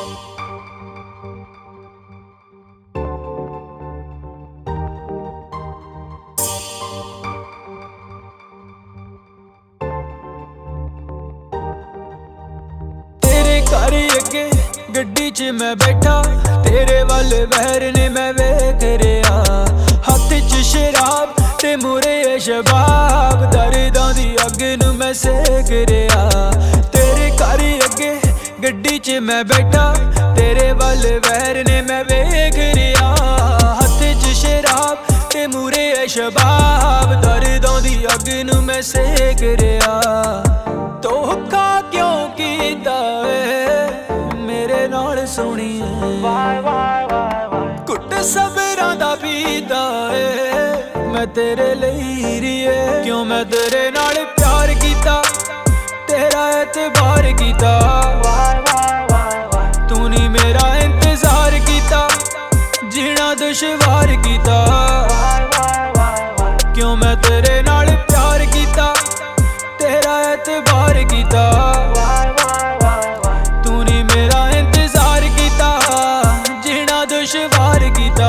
घर अगे गड्डी च मैं बैठा, तेरे वाल वहर ने मैं वेख रहा। हथ च शराब ते मुरे शबाब, दर्दां दी अग नूं मैं सेक रहा। तेरे घर अगे गड्डी च मैं बैठा, तेरे वाल वहर ने मैं वेख रहा। हथ च शराब ते मुरे शबाब, दर्दां दी अग नूं मैं सेक रहा। धोखा क्यों कीता मेरे नाल सोहणीए, घुट सबरां दा पीता है मैं तेरे लई रीए। क्यों मैं तेरे नाल प्यार कीता, तेरा एतबार कीता, तू नी मेरा इंतजार कीता, जीना दुश्वार कीता। क्यों मैं तेरे नाल प्यार कीता, तेरा एतबार कीता, तू नी मेरा इंतजार कीता, जीना दुश्वार कीता।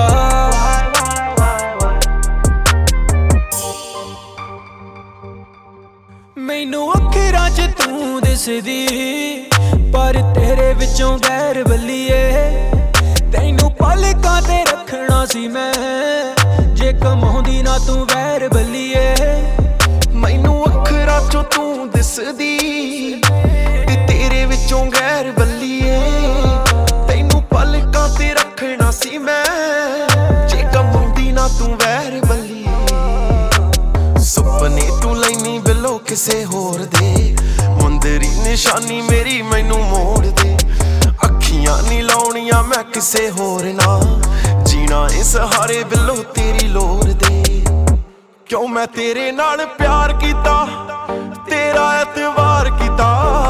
मैनू अखरां च तू दिसदी, पर तेरे विचों गैर बल्लीए। तैनू पलकां ते रखना सी मैं, जे कमाउंदी ना तू वैर बल्लीए। मैनू अखरां चों तू दिसदी, ते तेरे विचों गैर बल्लीए। तैनू पलकां ते रखना सी मैं, जे कमाउंदी ना तू वैर बल्लीए। सुपने तू लैनी बिलो किसे होर दे, मुंदरी निशानी मेरी मैनू मोड़ दे। अखियां नी लाउणियां मैं किसे होर ना, जीना इस हारे बिलो तेरी लोर दे। क्यों मैं तेरे नाल प्यार कीता, तेरा एतबार कीता,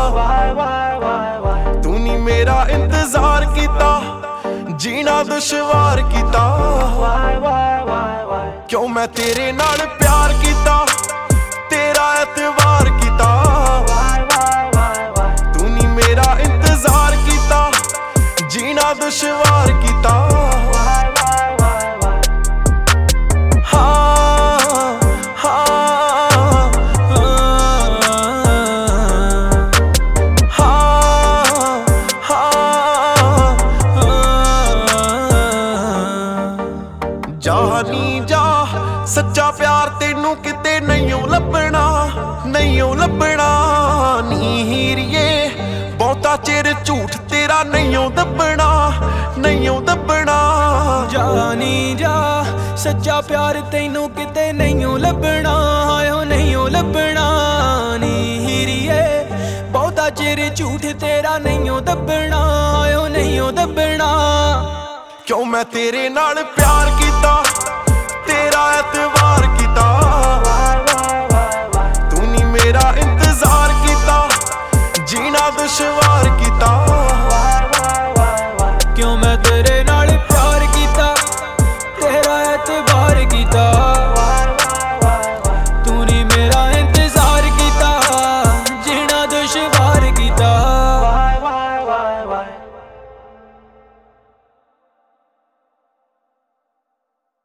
तू नी मेरा इंतजार कीता, जीना दुश्वार कीता। क्यों मैं तेरे नाल प्यार कीता, तेरा एतबार कीता, तू नी मेरा इंतजार कीता, जीना दुश्वार कीता। जानी जा सच्चा प्यार तेनू किते नहीं लभना, नहीं लभना नी हीरिए। बहुता चिर झूठ तेरा नहीं दबना, नहीं दबना। जानी जा सच्चा प्यार तेनू किते नहीं लभना, नहीं लभना नी हीरिए। बहुता चिर झूठ तेरा नहीं दबना, नहीं दबना। क्यों मैं तेरे नाल प्यार कीता, तेरा एतबार कीता, तू नी मेरा इंतजार कीता, जीना दुश्वार कीता।